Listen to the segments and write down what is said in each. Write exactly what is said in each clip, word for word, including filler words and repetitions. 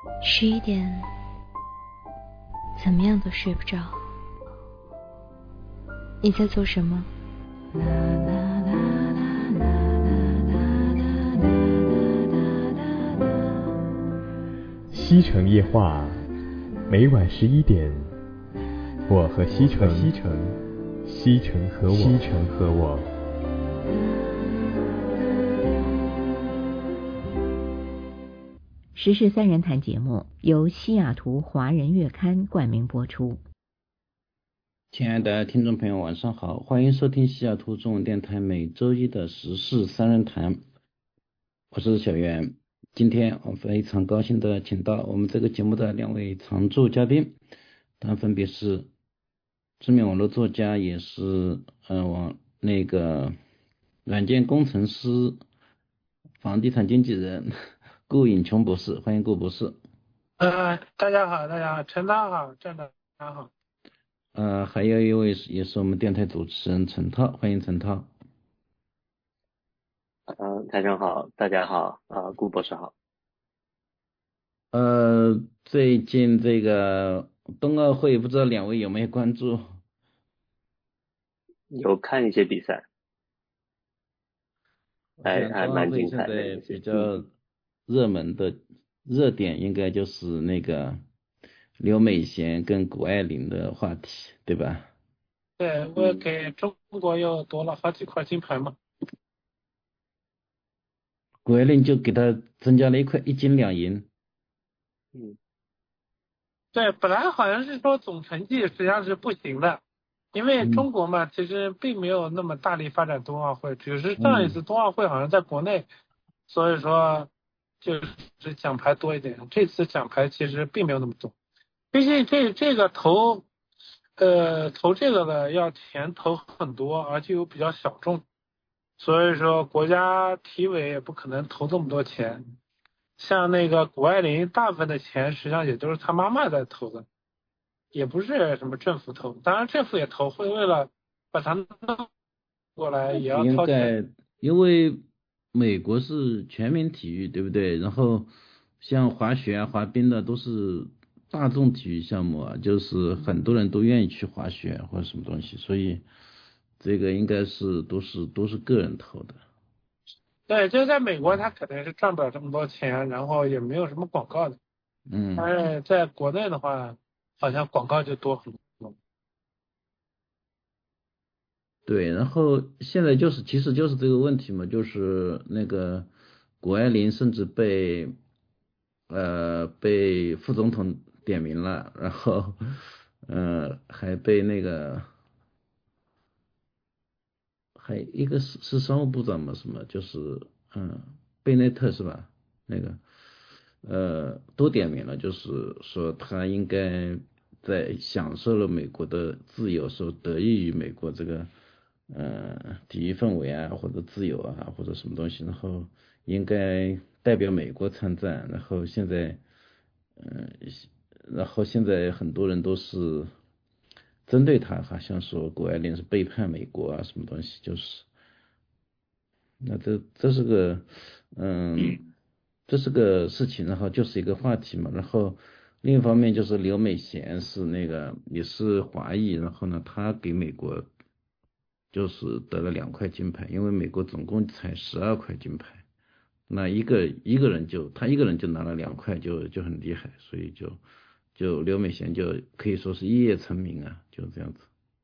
十一点，怎么样都睡不着。你在做什么？ 西城夜话，每晚十一点，我和西城，西城，西城和我，西城和我。 时事三人谈节目由西雅图华人月刊冠名播出。 亲爱的听众朋友晚上好，欢迎收听西雅图中文电台每周一的时事三人谈，我是小袁。今天我非常高兴的请到我们这个节目的两位常驻嘉宾，他分别是知名网络作家，也是呃网那个软件工程师、房地产经纪人顾颖琼博士，欢迎顾博士。 呃，大家好，大家好，陈涛好，郑导好。 呃，还有一位是也是我们电台主持人陈涛，欢迎陈涛。 呃，台长好，大家好，啊、呃，顾博士好。 呃，最近这个冬奥会，不知道两位有没有关注？ 有看一些比赛，还还蛮精彩的。 现在比较热门的热点应该就是那个刘美贤跟谷爱凌的话题，对吧？ 对，我给中国又夺了好几块金牌嘛。 谷爱凌就给他增加了一块一金两银。 嗯， 对，本来好像是说总成绩实际上是不行的，因为中国嘛，其实并没有那么大力发展冬奥会，只是上一次冬奥会好像在国内，所以说就是奖牌多一点。这次奖牌其实并没有那么多，毕竟这这个投呃投这个的要钱投很多，而且又比较小众，所以说国家体委也不可能投这么多钱。像那个谷爱凌，大部分的钱实际上也都是她妈妈在投的，也不是什么政府投，当然政府也投，会为了把它弄过来也要掏钱。 因为美国是全民体育，对不对？然后像滑雪啊、滑冰的都是大众体育项目啊，就是很多人都愿意去滑雪或者什么东西，所以这个应该是都是都是个人投的。 对，就在美国，他肯定是赚不了这么多钱，然后也没有什么广告的。 嗯。 但是在国内的话，好像广告就多很多。 对，然后现在就是其实就是这个问题嘛，就是那个谷爱凌甚至被呃被副总统点名了，然后呃还被那个还一个是是商务部长嘛，什么就是嗯贝内特是吧？那个呃都点名了，就是说他应该在享受了美国的自由时候，得益于美国这个呃体育氛围啊，或者自由啊，或者什么东西，然后应该代表美国参战，然后现在嗯、呃，然后现在很多人都是针对他，好像说谷爱凌是背叛美国啊，什么东西，就是那这这是个嗯。这是个事情，然后就是一个话题嘛，然后另一方面就是刘美贤是那个也是华裔，然后呢，他给美国就是得了两块金牌，因为美国总共才十二块金牌，那一个一个人就他一个人就拿了两块就，就很厉害，所以就就刘美贤就可以说是一夜成名啊，就这样子。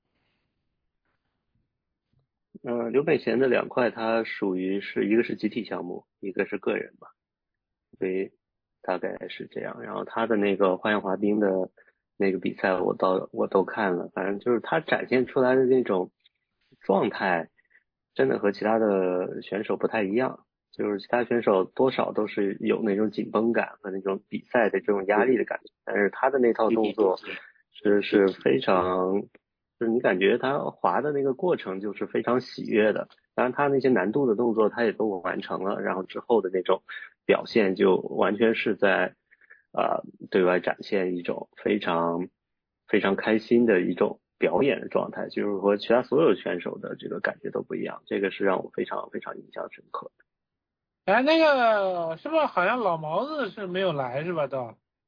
嗯、呃，刘美贤的两块，它属于是一个是集体项目，一个是个人嘛。所以大概是这样，然后他的那个花样滑冰的那个比赛我倒我都看了，反正就是他展现出来的那种状态真的和其他的选手不太一样，就是其他选手多少都是有那种紧绷感和那种比赛的这种压力的感觉，但是他的那套动作是是非常，就是你感觉他滑的那个过程就是非常喜悦的，当然他那些难度的动作他也都完成了，然后之后的那种表现就完全是在呃对外展现一种非常非常开心的一种表演的状态，就是和其他所有选手的这个感觉都不一样，这个是让我非常非常印象深刻的。 哎，那个是不是好像老毛子是没有来是吧？都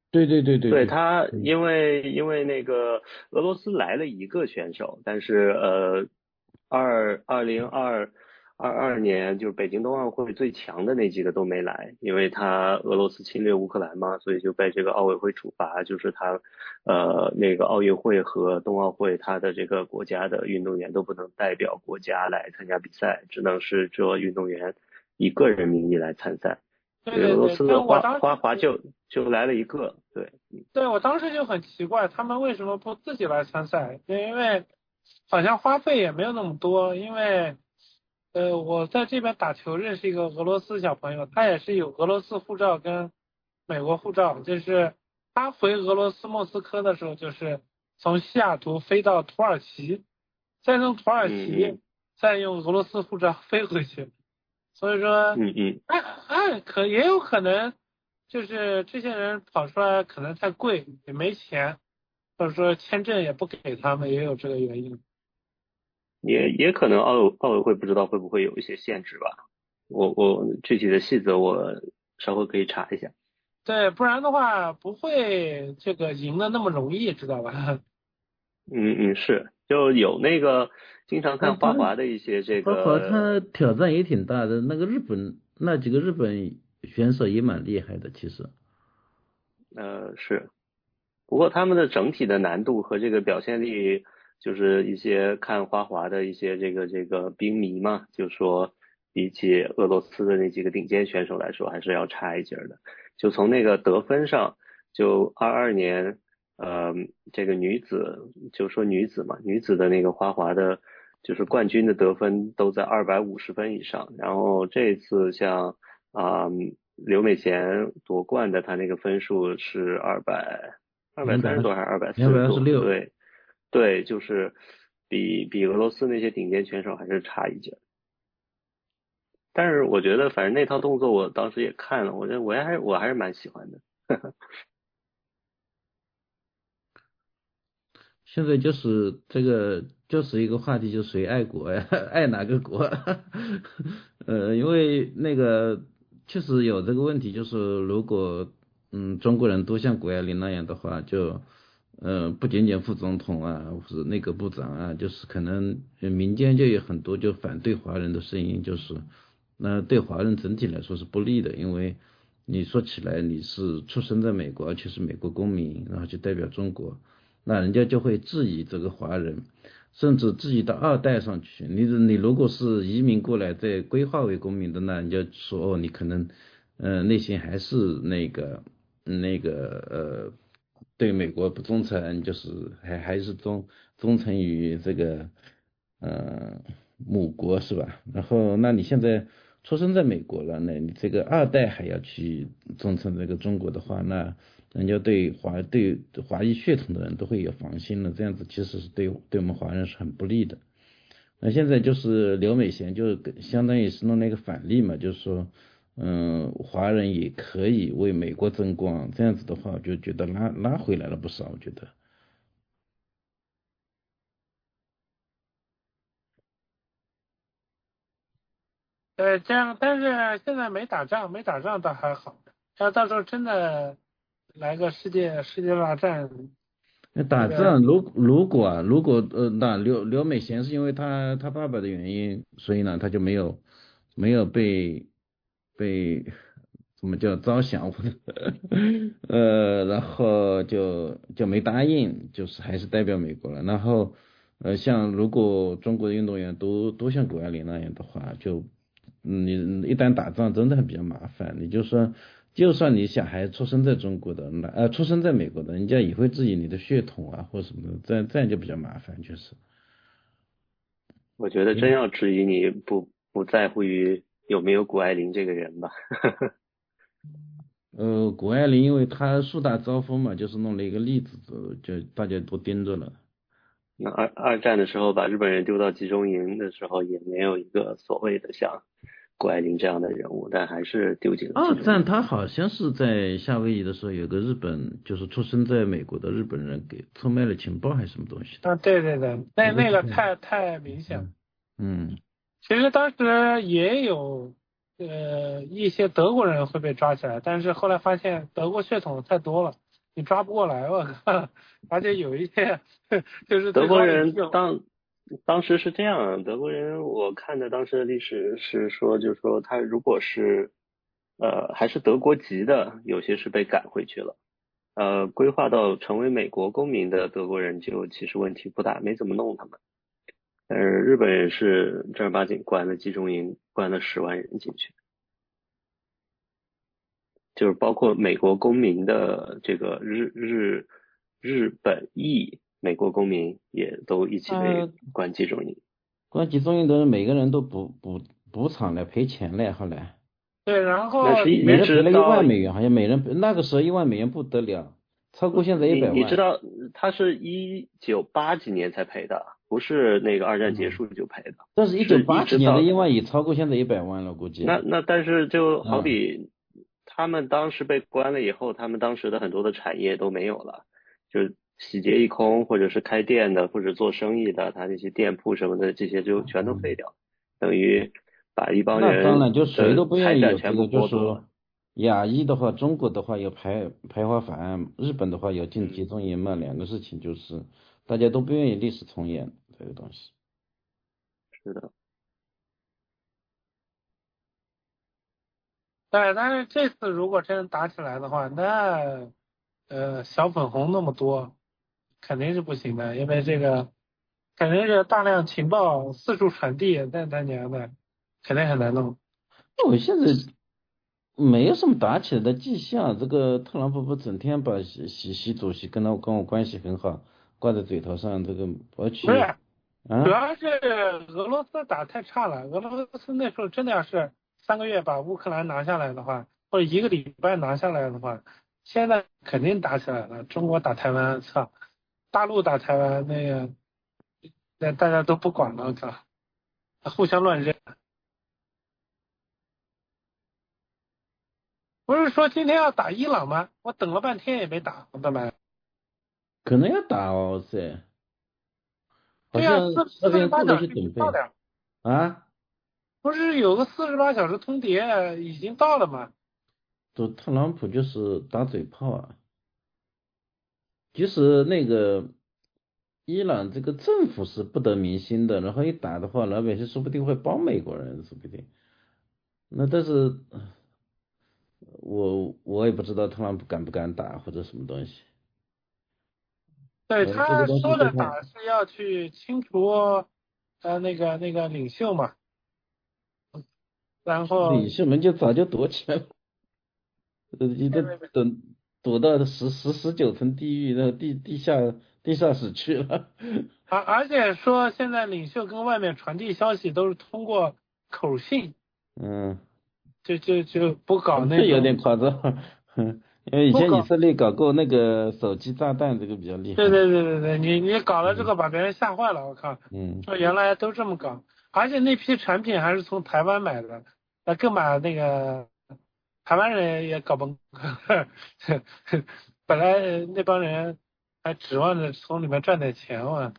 对对对对对他，因为因为那个俄罗斯来了一个选手，但是呃，二二零二二二年就是北京冬奥会最强的那几个都没来，因为他俄罗斯侵略乌克兰嘛，所以就被这个奥委会处罚，就是他呃那个奥运会和冬奥会他的这个国家的运动员都不能代表国家来参加比赛，只能是这运动员以个人名义来参赛。 对对对， 俄罗斯的花但我当时花滑就就来了一个，对， 对我当时就很奇怪，他们为什么不自己来参赛？因为好像花费也没有那么多，因为呃我在这边打球认识一个俄罗斯小朋友，他也是有俄罗斯护照跟美国护照，就是他回俄罗斯莫斯科的时候，就是从西雅图飞到土耳其，再从土耳其再用俄罗斯护照飞回去。所以说， 嗯嗯， 按按可也有可能，就是这些人跑出来可能太贵，也没钱，或者说签证也不给他们，也有这个原因。 也也可能奥奥委会不知道会不会有一些限制吧，我我具体的细则我稍后可以查一下。 对，不然的话不会这个赢的那么容易，知道吧？ 嗯嗯，是，就有那个经常看花滑的一些这个， 花滑他挑战也挺大的，那个日本那几个日本选手也蛮厉害的，其实。 呃是，不过他们的整体的难度和这个表现力，就是一些看花滑的一些这个这个冰迷嘛，就说比起俄罗斯的那几个顶尖选手来说，还是要差一截的。就从那个得分上，就二二年。呃，这个女子就说女子嘛，女子的那个花滑的，就是冠军的得分都在二百五十分以上。然后这次像啊、呃、刘美贤夺冠的，她那个分数是二百二百三十多还是二百四十多？对对，就是比比俄罗斯那些顶尖选手还是差一截。但是我觉得，反正那套动作我当时也看了，我觉得我还我还是蛮喜欢的。 现在就是这个，就是一个话题，就是谁爱国呀，爱哪个国？呃，因为那个确实有这个问题，就是如果嗯中国人都像谷爱凌那样的话，就呃不仅仅副总统啊，或者内阁部长啊，就是可能民间就有很多就反对华人的声音，就是那对华人整体来说是不利的，因为你说起来你是出生在美国，而且是美国公民，然后就代表中国。那人家就会质疑这个华人，甚至质疑到二代上去。你你如果是移民过来再规划为公民的，那人家说哦，你可能呃内心还是那个那个呃对美国不忠诚，就是还还是忠忠诚于这个呃母国是吧？然后那你现在出生在美国了，那你这个二代还要去忠诚这个中国的话，那人家对华对华裔血统的人都会有防心的，这样子其实是对对我们华人是很不利的。那现在就是刘美贤就相当于是弄那个反例嘛，就是说，嗯，华人也可以为美国争光，这样子的话，我就觉得拉拉回来了不少，我觉得。 对，这样，但是现在没打仗，没打仗倒还好。要到时候真的来个世界世界大战， 那打仗，如如果啊，如果呃，那刘刘美贤是因为他他爸爸的原因，所以呢，他就没有没有被被怎么叫招降，呃，然后就就没答应，就是还是代表美国了。然后呃，像如果中国的运动员都都像谷爱凌那样的话，就嗯你一旦打仗真的很比较麻烦。你就说，就算你小孩出生在中国的，那呃出生在美国的，人家也会质疑你的血统啊或什么的，这样这样就比较麻烦，确实。 我觉得真要质疑你不不在乎于有没有谷爱凌这个人吧。 呃，谷爱凌因为她树大招风嘛，就是弄了一个例子，就大家都盯着了。 那二二战的时候把日本人丢到集中营的时候，也没有一个所谓的像谷爱凌这样的人物，但还是丢进了集中营。 二战他好像是在夏威夷的时候，有个日本就是出生在美国的日本人给出卖了情报还是什么东西的。 啊，对对对，那那个太太明显了。 嗯， 其实当时也有呃一些德国人会被抓起来，但是后来发现德国血统太多了， 你抓不过来，我靠！而且有一些就是德国人最高领袖当当时是这样，德国人我看的当时的历史是说，就是说他如果是呃还是德国籍的，有些是被赶回去了。呃，规划到成为美国公民的德国人就其实问题不大，没怎么弄他们。但是日本人是正儿八经关了集中营，关了十万人进去，就是包括美国公民的这个日日日本裔美国公民也都一起被呃， 关集中营。 关集中营的人每个人都补补补偿来赔钱来，后来对，然后那是一每人赔了一直到万美元，好像每人那个时候一万美元不得了，超过现在一你百万。 你知道他是一九八几年才赔的，不是那个二战结嗯， 束就赔的， 但是一九是一八几直到年的一万也超过现在一百万了，估计。 那那但是就好嗯， 比他们当时被关了以后，他们当时的很多的产业都没有了，就是洗劫一空，或者是开店的，或者做生意的，他那些店铺什么的这些就全都废掉，等于把一帮那当然， 人就谁都的财不愿意有产全部这个，就剥夺了。 说亚裔的话，中国的话有排排华法案，日本的话有进集嗯， 中营嘛，两个事情就是大家都不愿意历史重演这个东西。 是的， 对，但是这次如果真打起来的话，那呃小粉红那么多，肯定是不行的，因为这个肯定是大量情报四处传递，那他娘的肯定很难弄。 我现在没有什么打起来的迹象，这个特朗普不整天把习习习主席跟他跟我关系很好挂在嘴头上，这个我不去是，主啊， 要是俄罗斯打太差了，俄罗斯那时候真的要是三个月把乌克兰拿下来的话，或者一个礼拜拿下来的话，现在肯定打起来了。中国打台湾，操，大陆打台湾，那个那大家都不管了，我靠，互相乱扔。不是说今天要打伊朗吗？我等了半天也没打，我的妈！ 可能要打哦噻，好对呀、 像四那四十边做了些八小时已经准备到了， 啊。 不是有个四十八小时通牒已经到了吗？ 就特朗普就是打嘴炮啊，即使那个伊朗这个政府是不得民心的，然后一打的话，老百姓说不定会帮美国人，说不定。那但是我我也不知道特朗普敢不敢打或者什么东西。 对， 呃，这个他东西就看说的打是要去清除呃那个那个领袖嘛，然后领袖们就早就躲起来了，呃，已经等躲到十十十九层地狱，那地地下地下室去了。 而而且说现在领袖跟外面传递消息都是通过口信， 嗯。 就就就不搞那这有点种夸张，因为以不搞， 前以色列搞过那个手机炸弹，这个比较厉害。 对对对对对，你你搞了这嗯个把别人吓坏了，我靠， 嗯， 说原来都这么搞，而且那批产品还是从台湾买的，那更把那个台湾人也搞崩溃，本来那帮人还指望着从里面赚点钱嘛。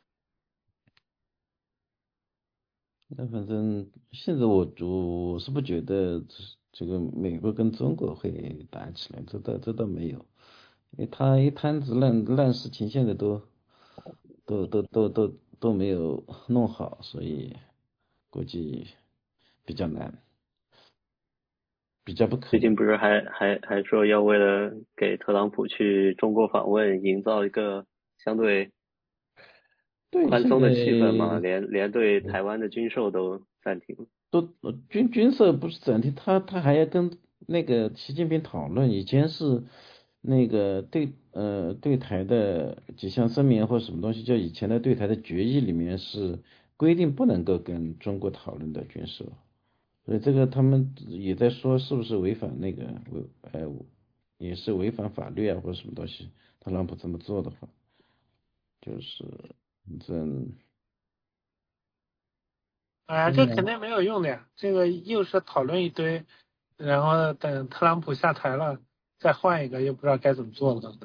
那反正现在我我是不觉得这这个美国跟中国会打起来，这倒这倒没有，因为他一摊子烂烂事情现在都都都都都都没有弄好，所以估计比较难，比较不可能。 最近不是还还还说要为了给特朗普去中国访问营造一个相对对，现在宽松的气氛嘛，连连对台湾的军售都暂停了。 都呃军军售不是暂停，他他还要跟那个习近平讨论，以前是那个对呃对台的几项声明或什么东西，就以前的对台的决议里面是规定不能够跟中国讨论的军售，所以这个他们也在说是不是违反那个违呃也是违反法律啊或者什么东西，特朗普这么做的话，就是反正哎，这肯定没有用的呀，这个又是讨论一堆，然后等特朗普下台了再换一个，又不知道该怎么做了。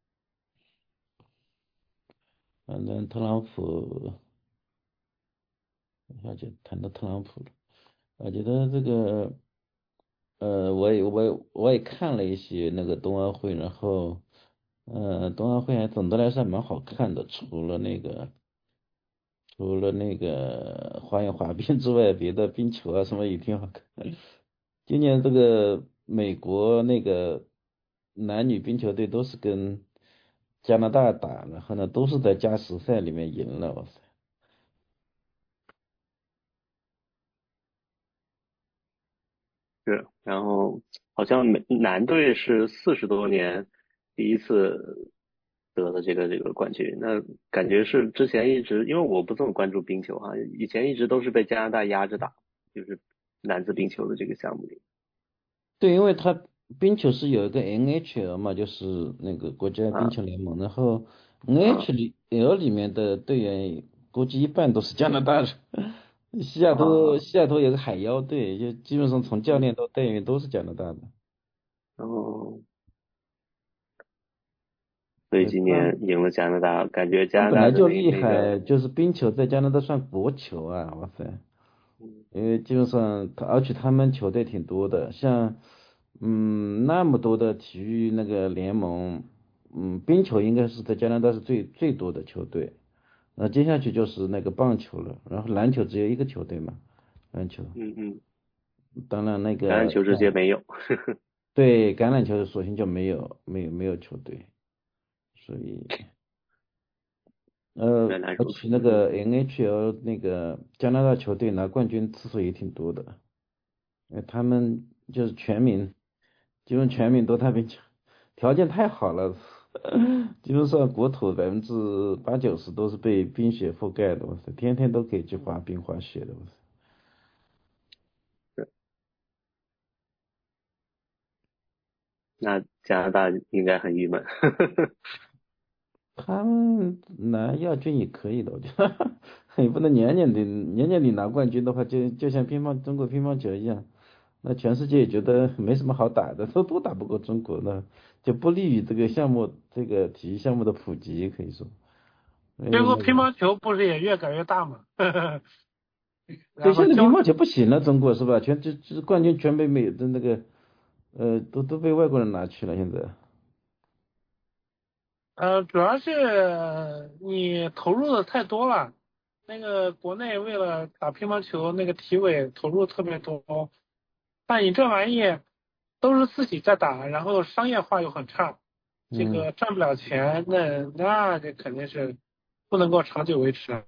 反正特朗普。而且谈到特朗普了，我觉得这个，呃，我也我也我也看了一些那个冬奥会，然后呃，冬奥会还总的来说还蛮好看的，除了那个除了那个花样滑冰之外，别的冰球啊什么也挺好看。今年这个美国那个男女冰球队都是跟加拿大打，然后呢都是在加时赛里面赢了，哇塞！ 是，然后好像美男队是四十多年第一次得了这个这个冠军，那感觉是之前一直，因为我不这么关注冰球哈，以前一直都是被加拿大压着打，就是男子冰球的这个项目里。 对，因为他冰球是有一个 N H L 嘛，就是那个国家冰球联盟，然后 N H L 里面的队员估计一半都是加拿大人。西雅图西雅图有个海妖队，就基本上从教练到队员都是加拿大的。 哦，所以今年赢了加拿大，感觉加拿大本来就厉那害， 个就是冰球在加拿大算国球啊，哇塞！因为基本上，而且他们球队挺多的，像嗯那么多的体育那个联盟，嗯冰球应该是在加拿大是最最多的球队，那接下去就是那个棒球了，然后篮球只有一个球队嘛，篮球。 嗯嗯， 当然那个橄榄球直接没有。 对，橄榄球索性就没有没有没有球队，所以呃，而且那个 N H L 那个加拿大球队拿冠军次数也挺多的，因为他们就是全民，基本全民都打冰球，条件太好了，基本上国土百分之八九十都是被冰雪覆盖的，我操，天天都可以去滑冰滑雪的，我操。 那加拿大应该很郁闷。 他们拿亚军也可以的，我觉得也不能年年的年年你拿冠军的话，就就像乒乓中国乒乓球一样，那全世界也觉得没什么好打的，都都打不过中国，那就不利于这个项目这个体育项目的普及，可以说。 结果乒乓球不是也越改越大吗？ 对，现在乒乓球不行了，中国是吧？全这这冠军全被美的那个呃都都被外国人拿去了，现在。 呃，主要是你投入的太多了。那个国内为了打乒乓球，那个体委投入特别多，但你这玩意都是自己在打，然后商业化又很差，这个赚不了钱，那那这肯定是不能够长久维持。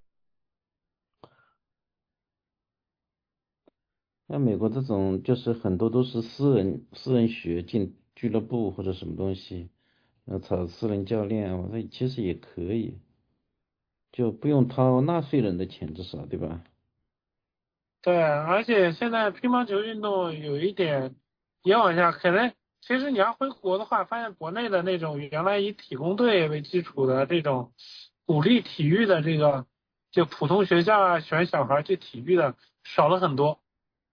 那美国这种就是很多都是私人私人学进俱乐部或者什么东西。要找私人教练，我说其实也可以，就不用掏纳税人的钱，至少对吧？ 对，而且现在乒乓球运动有一点也往下，可能其实你要回国的话，发现国内的那种原来以体工队为基础的这种鼓励体育的这个，就普通学校啊选小孩去体育的少了很多。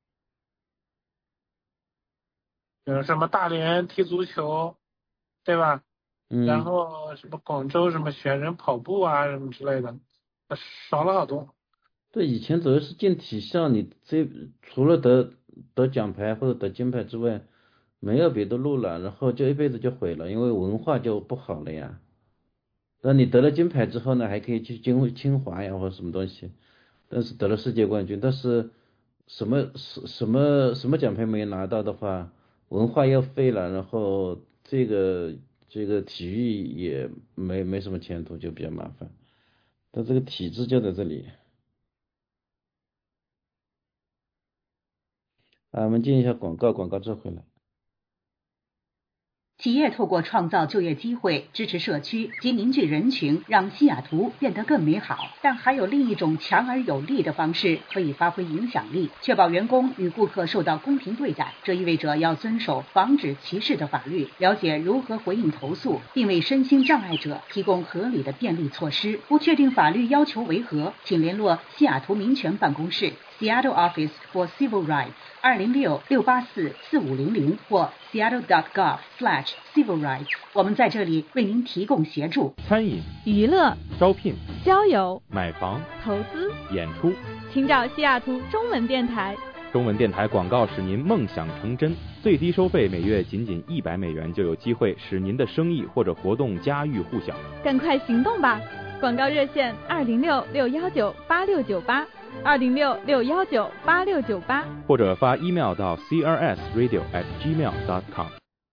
有什么大连踢足球，对吧？ 嗯， 然后什么广州什么选人跑步啊什么之类的，少了好多。 对，以前主要是进体校，你这除了得得奖牌或者得金牌之外，没有别的路了，然后就一辈子就毁了，因为文化就不好了呀。那你得了金牌之后呢，还可以去清清华呀或者什么东西，但是得了世界冠军，但是什么什什么什么奖牌没拿到的话，文化又废了，然后这个这个体育也没没什么前途，就比较麻烦。但这个体制就在这里。啊，我们进一下广告，广告之后回来。 企业透过创造就业机会、支持社区及凝聚人群，让西雅图变得更美好。但还有另一种强而有力的方式可以发挥影响力，确保员工与顾客受到公平对待。这意味着要遵守防止歧视的法律，了解如何回应投诉，并为身心障碍者提供合理的便利措施。不确定法律要求为何，请联络西雅图民权办公室 Seattle Office for Civil Rights 二零六六八四四五零零或 seattle dot gov slash civil rights。我们在这里为您提供协助。 餐饮、 娱乐、 招聘、 交友、 买房、 投资、 演出， 请找西雅图中文电台。 中文电台广告使您梦想成真，最低收费每月仅仅一百美元，就有机会使您的生意或者活动家喻户晓。 赶快行动吧！广告热线二零六六幺九八六九八，二零六六幺九八六九八， 或者发 email 到 c r s radio at gmail dot com。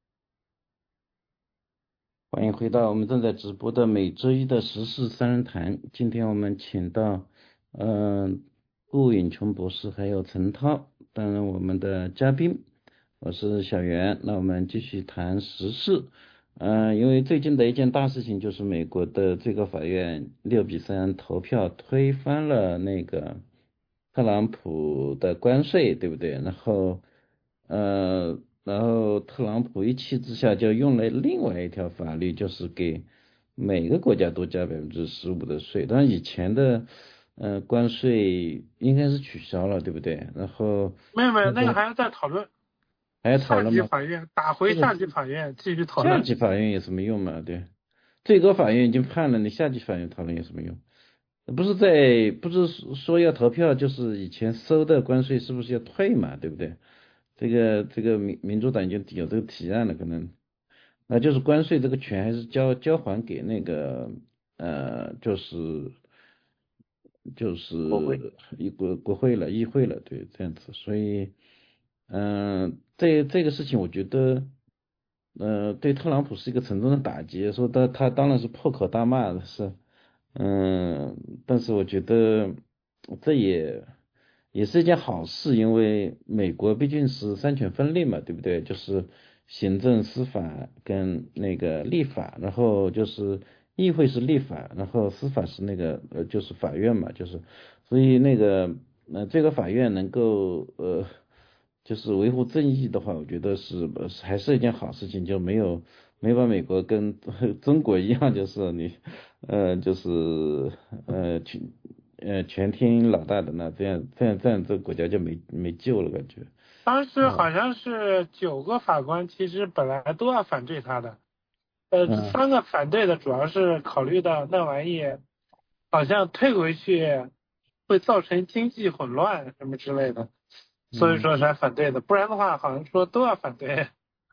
欢迎回到我们正在直播的每周一的时事三人谈。今天我们请到嗯。呃顾允琼博士还有陈涛担任我们的嘉宾，我是小袁。那我们继续谈时事。呃，因为最近的一件大事情就是美国的最高法院六比三投票推翻了那个特朗普的关税，对不对？然后呃，然后特朗普一气之下就用了另外一条法律，就是给每个国家都加百分之十五的税。当然以前的呃，关税应该是取消了，对不对？然后没有没有，那个还要再讨论， 还要讨论吗？ 下级法院打回下级法院继续讨论。 下级法院有什么用嘛？对，最高法院已经判了，你下级法院讨论有什么用？不是在不是说要投票，就是以前收的关税是不是要退嘛？对不对？这个这个民民主党已经有这个提案了，可能那就是关税这个权还是交交还给那个呃，就是。就是一国国会了，议会了，对，这样子，所以，嗯、呃，这这个事情，我觉得，呃，对特朗普是一个沉重的打击。说他他当然是破口大骂的是，嗯、呃，但是我觉得这也也是一件好事，因为美国毕竟是三权分立嘛，对不对？就是行政、司法跟那个立法，然后就是。议会是立法，然后司法是那个呃就是法院嘛，就是所以那个呃这个法院能够呃就是维护正义的话，我觉得是还是一件好事情，就没有没把美国跟中国一样，就是你呃就是呃全呃全听老大的，那这样这样这样这个国家就没没救了感觉。 当时好像是九个法官，其实本来都要反对他的。呃， 嗯、 三个反对的主要是考虑到那玩意好像退回去会造成经济混乱什么之类的，所以说才反对的，不然的话好像说都要反对。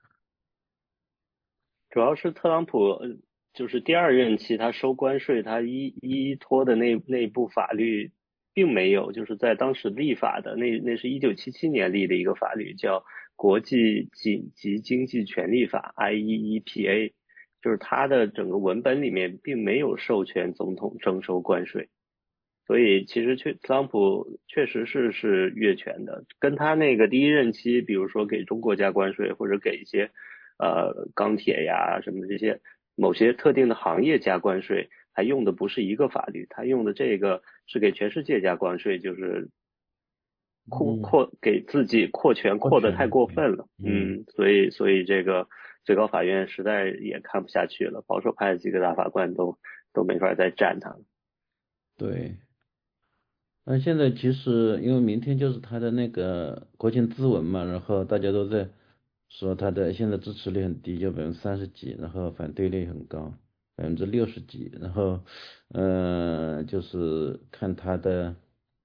主要是特朗普就是第二任期他收关税，他依依托的那那部法律并没有，就是在当时立法的那那是一九七七年立的一个法律，叫国际紧急经济权利法 I E E P A。就是他的整个文本里面并没有授权总统征收关税，所以其实确特朗普确实是是越权的，跟他那个第一任期，比如说给中国加关税，或者给一些呃钢铁呀什么这些某些特定的行业加关税，他用的不是一个法律，他用的这个是给全世界加关税，就是扩扩给自己扩权扩得太过分了，嗯，所以所以这个。最高法院实在也看不下去了，保守派的几个大法官都都没法再站他了。 对，那现在其实因为明天就是他的那个国庆咨文嘛，然后大家都在说他的现在支持率很低，就百分之三十几，然后反对率很高，百分之六十几，然后呃就是看他的。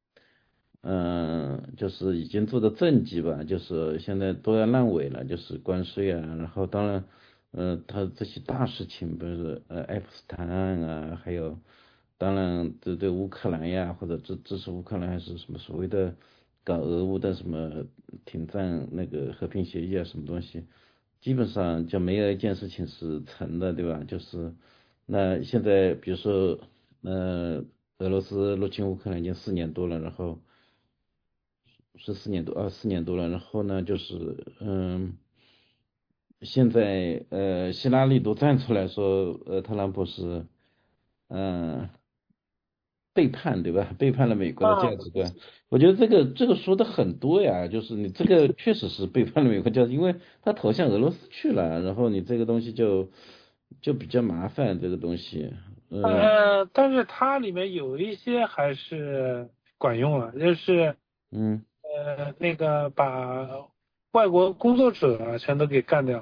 嗯，就是已经做的政绩吧，就是现在都要烂尾了，就是关税啊，然后当然，呃，他这些大事情不是呃爱普斯坦案啊，还有，当然对对乌克兰呀，或者支支持乌克兰还是什么所谓的搞俄乌的什么停战那个和平协议啊，什么东西，基本上就没有一件事情是成的，对吧？就是那现在比如说呃俄罗斯入侵乌克兰已经四年多了，然后。是四年多啊，四年多了。然后呢，就是嗯，现在呃，希拉里都站出来说，呃，特朗普是嗯、呃、背叛，对吧？背叛了美国的价值观。我觉得这个这个说的很多呀，就是你这个确实是背叛了美国价值，因为他投向俄罗斯去了，然后你这个东西就就比较麻烦，这个东西。 嗯、呃，但是它里面有一些还是管用了，就是嗯。 呃，那个把外国工作者全都给干掉，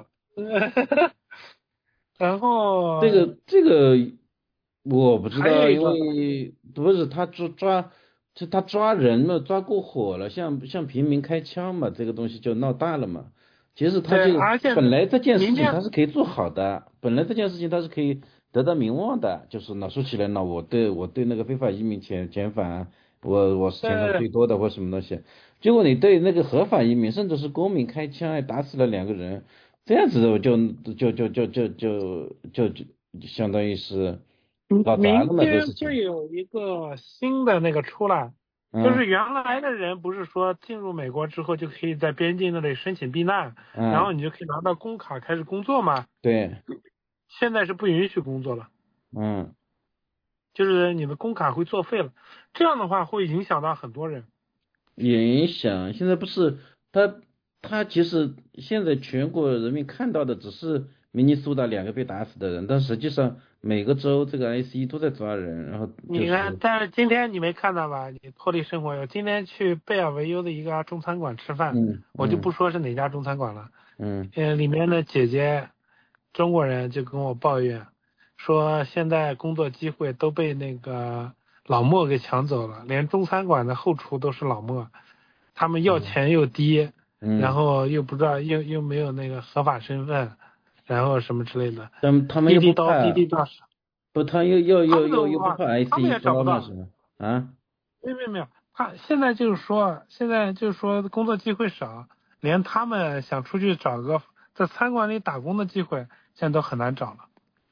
然后这个这个我不知道，因为不是他抓抓就他抓人嘛，抓过火了，像像平民开枪嘛，这个东西就闹大了嘛。其实他就本来这件事情他是可以做好的，本来这件事情他是可以得到名望的，就是那说起来呢，我对我对那个非法移民遣遣返，我我是遣返最多的或什么东西，结果你对那个合法移民甚至是公民开枪，还打死了两个人，这样子的就就就就就就就就相当于是搞砸了嘛，这事情。 明天会有一个新的那个出来。就是原来的人不是说进入美国之后就可以在边境那里申请避难，嗯、然后你就可以拿到工卡开始工作嘛？ 对。 现在是不允许工作了。 嗯。 就是你的工卡会作废了，这样的话会影响到很多人。 影响现在不是他他其实现在全国人民看到的只是明尼苏达两个被打死的人，但实际上每个州这个 I C E 都在抓人，然后、就是、 你看，但是今天你没看到吧？你脱离生活，我今天去贝尔维尤的一个中餐馆吃饭， 嗯， 我就不说是哪家中餐馆了， 嗯， 呃，里面的姐姐中国人就跟我抱怨说，现在工作机会都被那个老莫给抢走了，连中餐馆的后厨都是老莫，他们要钱又低， 嗯， 然后又不知道又又没有那个合法身份。然后什么之类的， 他们他们又不怕， 滴滴到不，他又又又又又不怕 I C E， 他们也找不到什么啊？ 没有没有没有，他现在就是说，现在就是说工作机会少，连他们想出去找个在餐馆里打工的机会，现在都很难找了。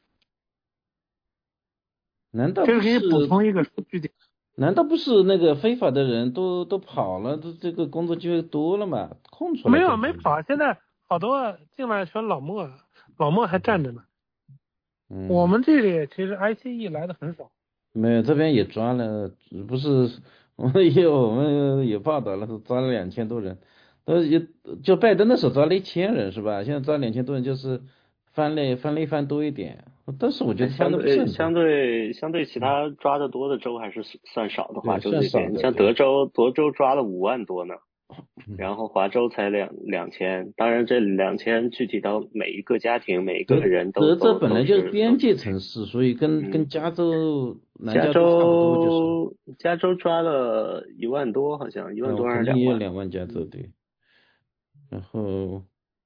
难道不是？ 这个给你补充一个数据点。 难道不是那个非法的人都都跑了，都这个工作机会多了嘛？空出来？ 没有没跑，现在好多进来全老莫。老莫还站着呢， 嗯， 我们这里其实 I C E 来的很少， 没有，这边也抓了，不是我们也我们也报道了，是抓了两千多人，呃也就拜登的时候抓了一千人是吧？现在抓两千多人就是翻了翻了一番多一点，但是我觉得相对相对相对其他抓的多的州还是算少的话，就这边像德州德州抓了五万多呢。然后华州才两两千，当然这两千具体到每一个家庭每一个人都。 德州本来就是边界城市，所以跟、嗯、跟加州南加州差不多就是。 加州抓了一万多，好像一万多还是两万？ 也有两万加州对。然后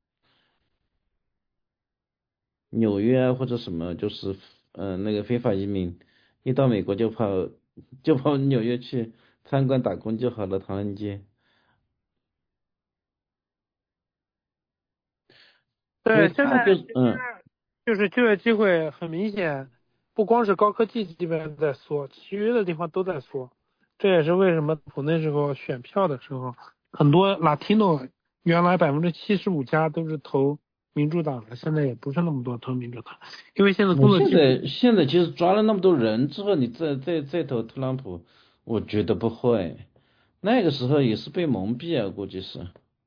纽约啊或者什么就是呃那个非法移民一到美国就跑就跑纽约去餐馆打工就好了，唐人街。 对，现在就是嗯， 就是就业机会很明显，不光是高科技这边在缩，其余的地方都在缩。这也是为什么普那时候选票的时候，很多 Latino 原来百分之七十五加都是投民主党的，现在也不是那么多投民主党，因为现在工作现在现在其实抓了那么多人之后，你再再再投特朗普，我觉得不会，那个时候也是被蒙蔽啊，估计是。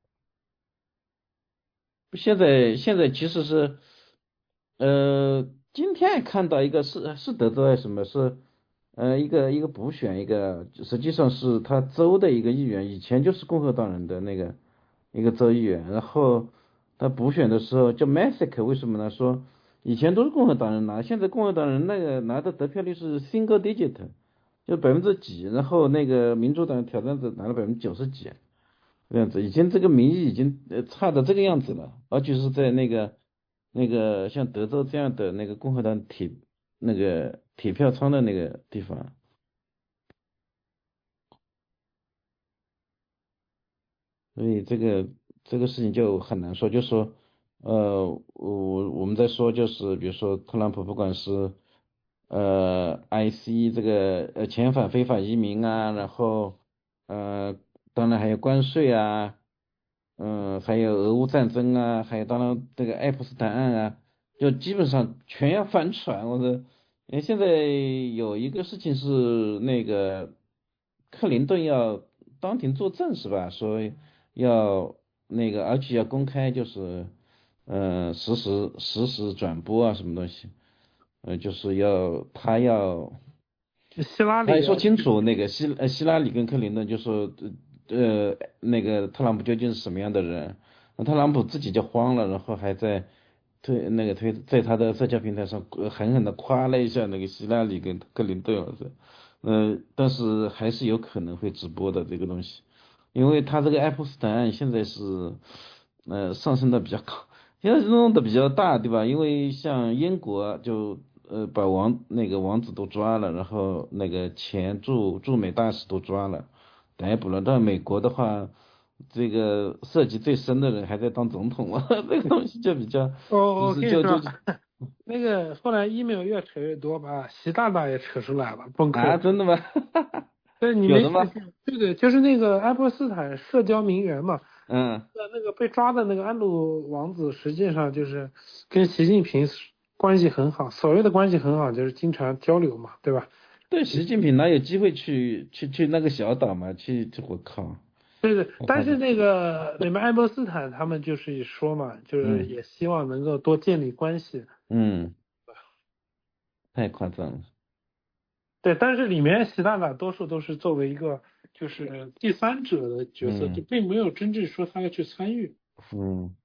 现在现在其实是，呃，今天看到一个是是德州还是什么是，呃，一个一个补选一个，实际上是他州的一个议员，以前就是共和党人的那个一个州议员，然后他补选的时候叫 Messick， 为什么呢？说以前都是共和党人拿，现在共和党人那个拿的得票率是 single digit， 就百分之几，然后那个民主党挑战者拿了百分之九十几。这样子，已经这个民意已经呃差到这个样子了，而且是在那个那个像德州这样的那个共和党铁那个铁票仓的那个地方，所以这个这个事情就很难说，就说呃我我们在说就是比如说特朗普不管是呃 I C E 这个呃遣返非法移民啊，然后呃。当然还有关税啊，嗯，还有俄乌战争啊，还有当然这个爱泼斯坦案啊，就基本上全要翻船。我说，因为现在有一个事情是那个克林顿要当庭作证是吧？说要那个而且要公开，就是呃实时实时转播啊什么东西，呃就是要他要。 希拉里他也说清楚，那个希呃希拉里跟克林顿就说呃那个特朗普究竟是什么样的人，那特朗普自己就慌了，然后还在推那个推在他的社交平台上狠狠的夸了一下那个希拉里跟克林顿，我说呃，但是还是有可能会直播的这个东西，因为它这个爱泼斯坦现在是呃上升的比较高，现在弄的比较大，对吧？因为像英国就呃把王那个王子都抓了，然后那个前驻驻美大使都抓了，逮捕了。但美国的话，这个涉及最深的人还在当总统嘛，这个东西就比较我我跟你说就是就就， 那个后来 email 越扯越多，把习大大也扯出来了，崩溃。 啊，真的吗？ 对，你有的吗？ 没发现？对对，就是那个爱泼斯坦社交名媛嘛， 嗯， 那那个被抓的那个安鲁王子，实际上就是跟习近平关系很好。所谓的关系很好，就是经常交流嘛，对吧？ 对，习近平哪有机会去去去那个小岛嘛？去，我靠！ 对对，但是那个你们爱泼斯坦他们就是说嘛，就是也希望能够多建立关系。 嗯，太夸张了。 对，但是里面习大大多数都是作为一个就是第三者的角色， 嗯就并没有真正说他要去参与。 嗯，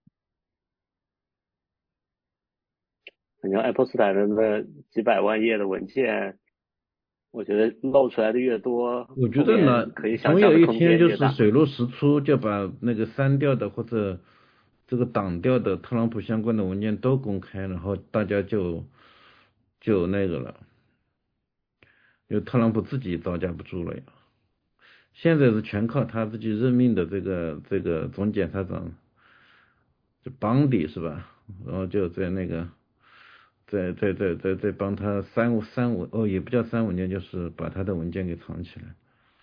反正爱泼斯坦人的几百万页的文件，我觉得露出来的越多， 我觉得呢， 可以想总有一象的空间天就越大。 是水落石出，就把那个删掉的或者这个挡掉的特朗普相关的文件都公开，然后大家就就那个了，因为特朗普自己招架不住了呀。现在是全靠他自己任命的这个这个总检察长，就邦迪是吧？然后就在那个，在在在在在帮他三五三五哦，也不叫三五年，就是把他的文件给藏起来。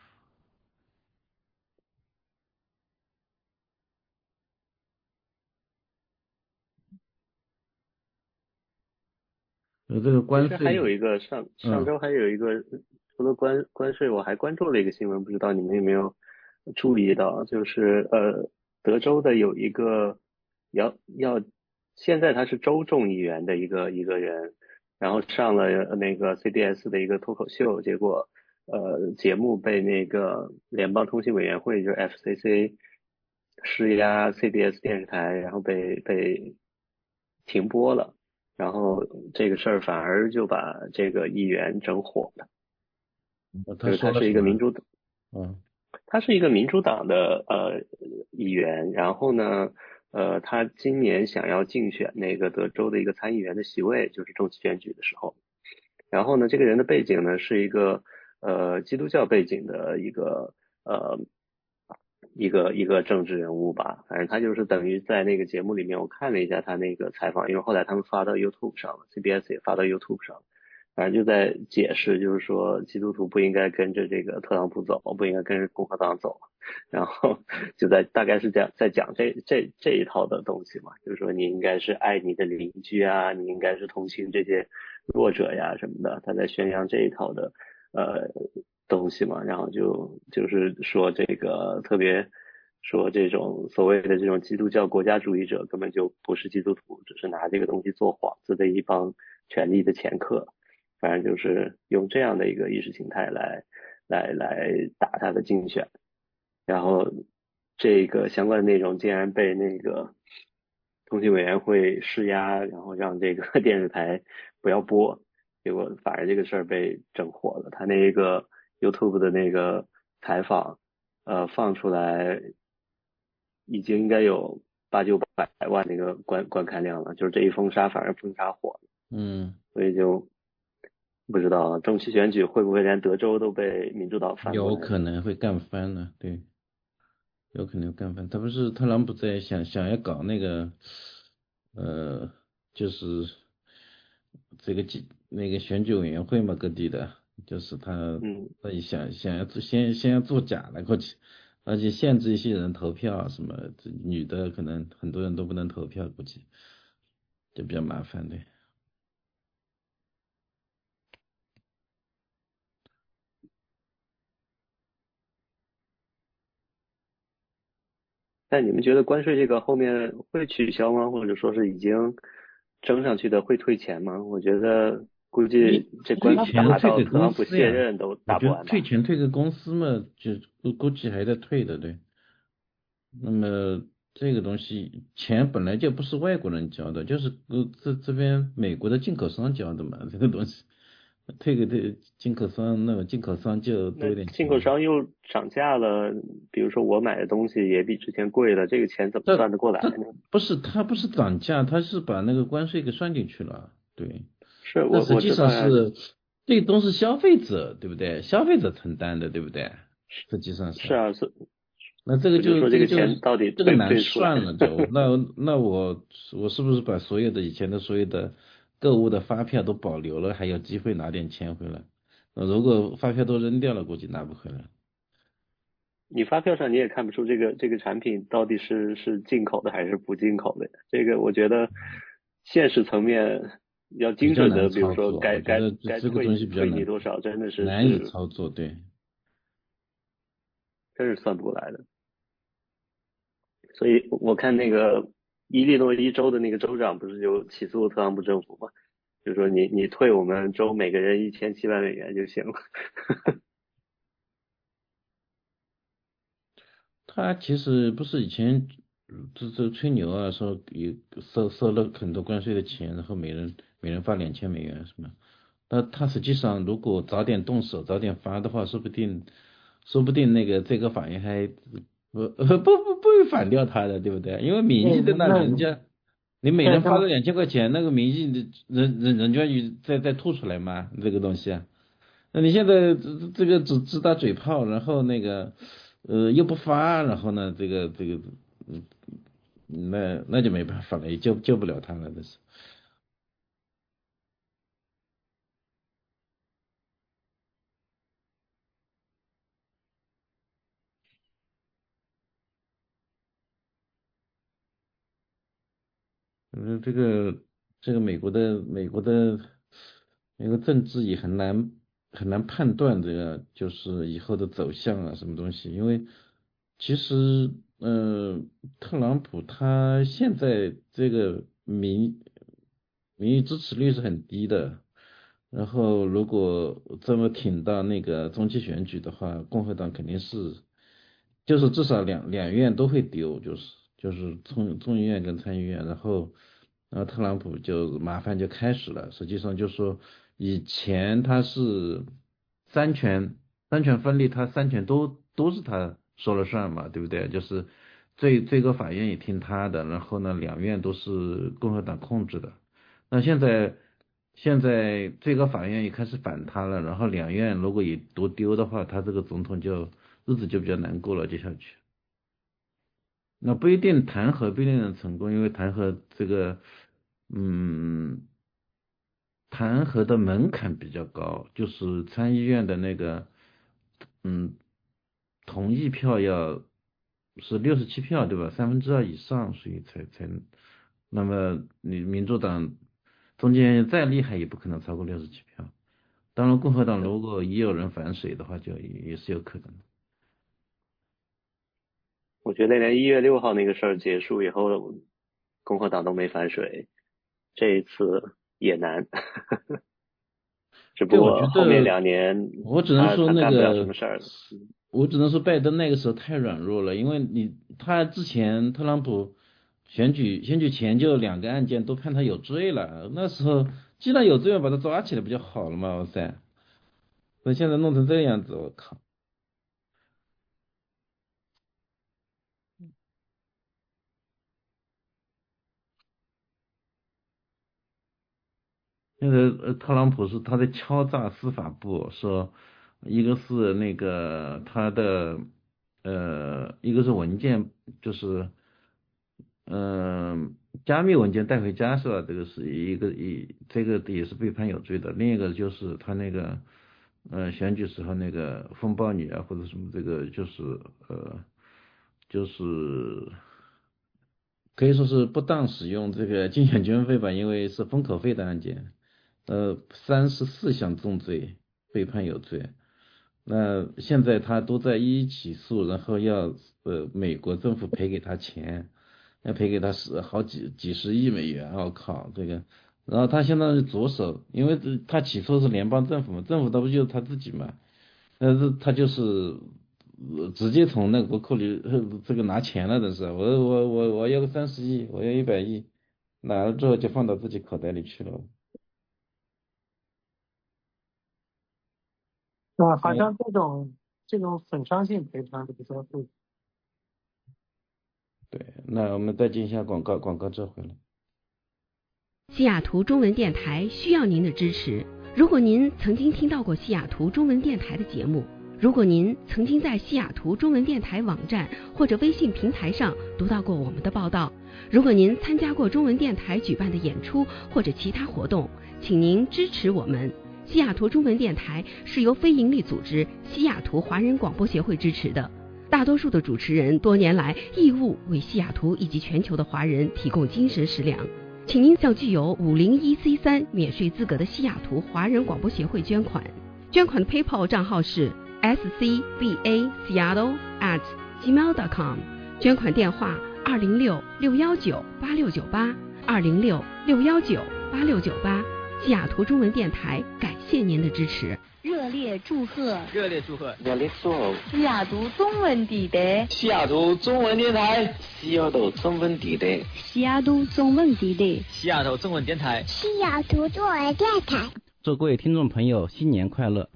有这个关税， 其实还有一个上上周还有一个、嗯、除了关关税，我还关注了一个新闻，不知道你们有没有注意到，就是呃德州的有一个要要现在他是州众议员的一个一个人，然后上了那个 C B S 的一个脱口秀，结果呃节目被那个联邦通信委员会就是 F C C 施压 C B S 电视台，然后被被停播了。然后这个事儿反而就把这个议员整火了，就是他是一个民主党， 嗯， 他是一个民主党的呃议员，然后呢，呃，他今年想要竞选那个德州的一个参议员的席位，就是中期选举的时候，然后呢，这个人的背景呢是一个呃基督教背景的一个呃。一个一个政治人物吧，反正他就是等于在那个节目里面，我看了一下他那个采访，因为后来他们发到 YouTube 上了 ，C B S 也发到 YouTube 上了，反正就在解释，就是说基督徒不应该跟着这个特朗普走，不应该跟着共和党走，然后就在大概是这样在讲这这这一套的东西嘛，就是说你应该是爱你的邻居啊，你应该是同情这些弱者呀什么的，他在宣扬这一套的呃。东西嘛，然后就就是说这个特别说这种所谓的这种基督教国家主义者根本就不是基督徒，只是拿这个东西做幌子的一帮权力的掮客，反正就是用这样的一个意识形态来来来打他的竞选，然后这个相关的内容竟然被那个通信委员会施压，然后让这个电视台不要播，结果反而这个事儿被整火了，他那个YouTube 的那个采访，呃，放出来已经应该有八九百万那个观观看量了，就是这一封杀反而封杀火了， 嗯， 所以就不知道中期选举会不会连德州都被民主党翻过来， 有可能会干翻了，对，有可能干翻。他不是特朗普在想想要搞那个，呃，就是这个那个选举委员会嘛，各地的。就是他， 嗯， 他想想要做先先要做假了过去，而且限制一些人投票，什么女的可能很多人都不能投票，估计就比较麻烦的。 但你们觉得关税这个后面会取消吗？或者说是已经升上去的会退钱吗？我觉得。估计这关系打到特朗普卸任都打不完吧。 退钱退给公司嘛，就估计还在退的，对。那么这个东西钱本来就不是外国人交的，就是呃这这边美国的进口商交的嘛，这个东西， 退给这进口商，那个进口商就多那一点钱。 进口商又涨价了，比如说我买的东西也比之前贵了，这个钱怎么算得过来呢？ 不是，它不是涨价，它是把那个关税给算进去了，对。 是我实际上我知道是这都是消费者，对不对？消费者承担的，对不对？实际上是。 是啊，是。 那这个就说这个钱到底这个难算了就，那那我我是不是把所有的以前的所有的购物的发票都保留了，还有机会拿点钱回来？如果发票都扔掉了，估计拿不回来。 你发票上你也看不出这个这个产品到底是是进口的还是不进口的，这个我觉得现实层面要精准的，比如说该该该退退你多少，真的是难以操作，对， 真是算不过来的。所以我看那个伊利诺伊州的那个州长不是就起诉特朗普政府嘛，就说你你退我们州每个人一千七百美元就行了。 他其实不是以前这这吹牛啊，说有收收了很多关税的钱，然后每人每人发两千美元什么？那他实际上如果早点动手，早点发的话，说不定说不定那个这个法院还不不不不会反掉他的，对不对？因为民意在那，人家你每人发了两千块钱，那个民意的人人人家就再再吐出来嘛，这个东西啊。那你现在这这个只只打嘴炮，然后那个呃又不发，然后呢这个这个嗯那那就没办法了，也救救不了他了，这是。嗯，这个这个美国的美国的美国政治也很难很难判断这个就是以后的走向啊什么东西，因为其实呃特朗普他现在这个民民意支持率是很低的，然后如果这么挺到那个中期选举的话，共和党肯定是就是至少两两院都会丢，就是就是众众议院跟参议院，然后。然后特朗普就麻烦就开始了，实际上就说以前他是三权三权分立，他三权都都是他说了算嘛，对不对？就是最最高法院也听他的，然后呢两院都是共和党控制的。那现在现在最高法院也开始反他了，然后两院如果也都丢的话，他这个总统就日子就比较难过了，接下去。那不一定弹劾不一定能成功，因为弹劾这个，嗯，弹劾的门槛比较高，就是参议院的那个，嗯，同意票要是六十七票，对吧？三分之二以上，所以才才，那么你民主党中间再厉害也不可能超过六十七票。当然，共和党如果也有人反水的话，就也也是有可能的。 我觉得连一月六号那个事儿结束以后，共和党都没反水，这一次也难。只不过后面两年， 我只能说那个， 什么事儿我只能说拜登那个时候太软弱了，因为你他之前特朗普选举选举前就两个案件都判他有罪了，那时候既然有罪，把他抓起来不就好了吗？哇塞，那现在弄成这样子，我靠！那个呃，特朗普是他在敲诈司法部，说一个是那个他的呃，一个是文件，就是嗯、呃，加密文件带回家是吧？这个是一个一这个也是被判有罪的。另一个就是他那个呃选举时候那个风暴女啊或者什么这个就是呃就是可以说是不当使用这个竞选经费吧，因为是封口费的案件。呃，三十四项重罪被判有罪，那现在他都在一一起诉，然后要呃美国政府赔给他钱，要赔给他十好几几十亿美元，我靠这个，然后他现在是左手，因为他起诉是联邦政府嘛，政府那不就是他自己嘛，但是他就是直接从那个国库里这个拿钱了，这是我我我我要个三十亿，我要一百亿，拿了之后就放到自己口袋里去了。 啊，好像这种、嗯、这种损伤性赔偿比较多。 对，那我们再进一下广告，广告之后回来。 西雅图中文电台需要您的支持。如果您曾经听到过西雅图中文电台的节目，如果您曾经在西雅图中文电台网站或者微信平台上读到过我们的报道，如果您参加过中文电台举办的演出或者其他活动，请您支持我们。西雅图中文电台是由非营利组织西雅图华人广播协会支持的，大多数的主持人多年来义务为西雅图以及全球的华人提供精神食粮。请您向具有五零一 C 三 免税资格的西雅图华人广播协会捐款，捐款的 PayPal 账号是 s c b a seattle at gmail dot com， 捐款电话二零六六幺九八六九八二零六六幺九八六九八。西雅图中文电台感谢您的支持。 热烈祝贺！ 热烈祝贺！ 热烈祝贺！ 西雅图中文电台， 西雅图中文电台， 西雅图中文电台， 西雅图中文电台， 西雅图中文电台， 西雅图中文电台。 祝各位听众朋友新年快乐！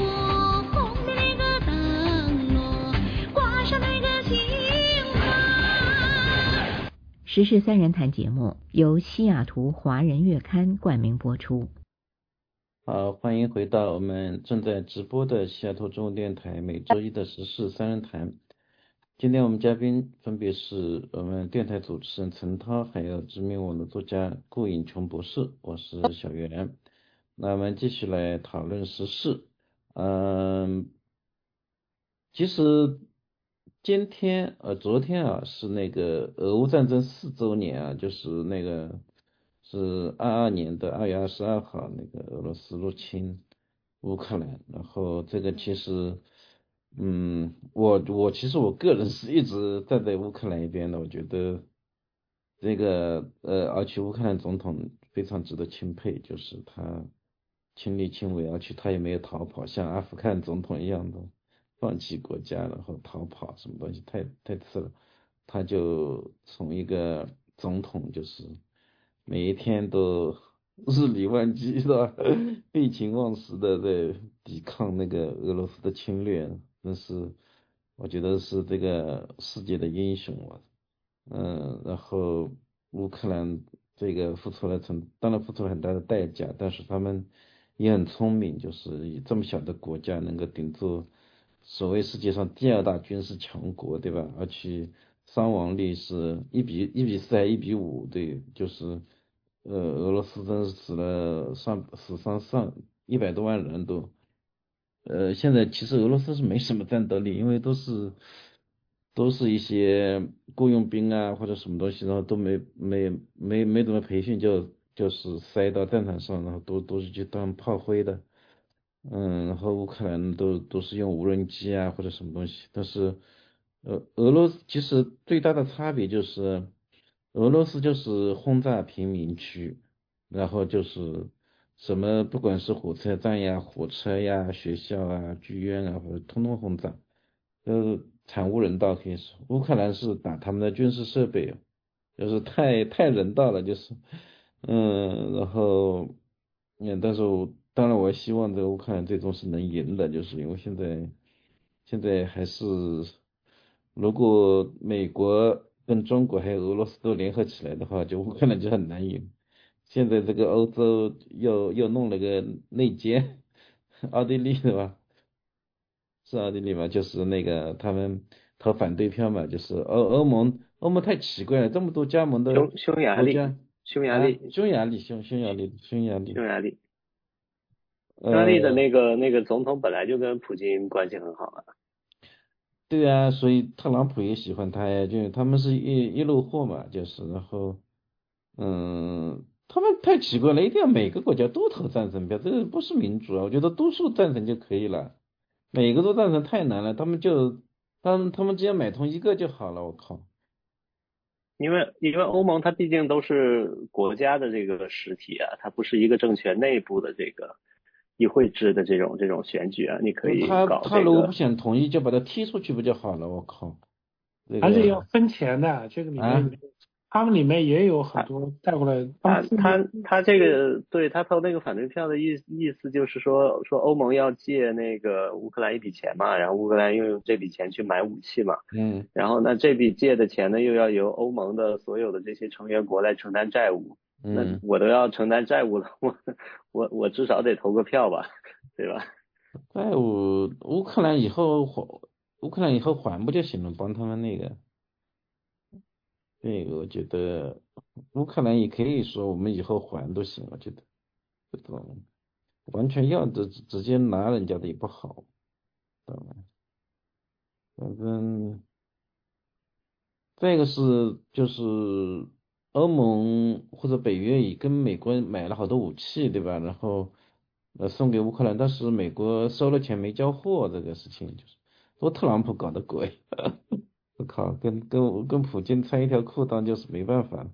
时事三人谈节目由西雅图华人月刊冠名播出。 好，欢迎回到我们正在直播的西雅图中文电台每周一的时事三人谈。今天我们嘉宾分别是我们电台主持人陈涛，还有知名网络作家顾颖琼博士，我是小袁。那我们继续来讨论时事。嗯，其实今天呃昨天啊是那个俄乌战争四周年啊，就是那个是二二年的二月二十二号，那个俄罗斯入侵乌克兰。然后这个其实嗯我我其实我个人是一直站在乌克兰一边的，我觉得这个呃而且乌克兰总统非常值得钦佩，就是他亲力亲为，而且他也没有逃跑，像阿富汗总统一样的放弃国家然后逃跑，什么东西太太次了。他就从一个总统就是每一天都日理万机是吧，废寝忘食的在抵抗那个俄罗斯的侵略，那是我觉得是这个世界的英雄了。嗯，然后乌克兰这个付出了成当然付出了很大的代价，但是他们也很聪明，就是以这么小的国家能够顶住所谓世界上第二大军事强国，对吧？而且伤亡率是一比一比四还一比五，对，就是呃俄罗斯真是死了上死伤上一百多万人都。呃，现在其实俄罗斯是没什么战斗力，因为都是都是一些雇佣兵啊或者什么东西，然后都没没没没怎么培训就就是塞到战场上，然后都都是去当炮灰的。嗯，然后乌克兰都都是用无人机啊或者什么东西，但是呃俄罗斯其实最大的差别就是俄罗斯就是轰炸平民区，然后就是什么不管是火车站呀、火车呀、学校啊、剧院啊，或者通通轰炸，呃惨无人道可以说。乌克兰是打他们的军事设备，就是太太人道了，就是嗯，然后嗯，但是我当然我希望这个乌克兰最终是能赢的，就是因为现在现在还是如果美国跟中国还有俄罗斯都联合起来的话，就乌克兰就很难赢。现在这个欧洲又又弄了个内奸，奥地利对吧？是奥地利嘛？就是那个他们投反对票嘛，就是欧欧盟欧盟太奇怪了，这么多加盟的匈匈牙利匈牙利、 啊、匈牙利匈匈牙利匈牙利匈牙利匈牙利的那个、呃、那个总统本来就跟普京关系很好啊。 对啊，所以特朗普也喜欢他呀，就他们是一一路货嘛，就是然后嗯。他们太奇怪了，一定要每个国家都投赞成票，这个不是民主啊！我觉得多数赞成就可以了，每个都赞成太难了，他们就他们他们只要买通一个就好了，我靠！ 因为因为欧盟它毕竟都是国家的这个实体啊，它不是一个政权内部的这个议会制的这种这种选举啊，你可以搞、这个、 他他如果不想同意，就把他踢出去不就好了？我靠！这个、 还是要分钱的，这个里面、啊、 他们里面也有很多带过来。 他他他这个对他投那个反对票的意意思就是说说欧盟要借那个乌克兰一笔钱嘛，然后乌克兰又用这笔钱去买武器嘛， 嗯， 然后那这笔借的钱呢又要由欧盟的所有的这些成员国来承担债务， 嗯， 那我都要承担债务了，我我我至少得投个票吧，对吧？ 债务乌克兰以后还乌克兰以后还不就行了，帮他们那个。这个我觉得乌克兰也可以说我们以后还都行，我觉得这种完全要的直接拿人家的也不好，知道吗？反正这个是就是欧盟或者北约也跟美国买了好多武器，对吧？然后呃送给乌克兰，但是美国收了钱没交货，这个事情就是说特朗普搞的鬼。我靠，跟跟跟普京穿一条裤裆就是没办法。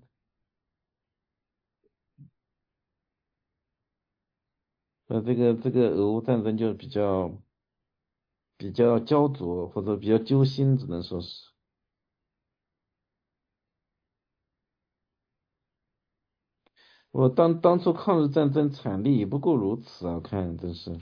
呃，这个这个俄乌战争就比较比较焦灼，或者比较揪心，只能说是。我当当初抗日战争惨烈也不过如此啊，看真是。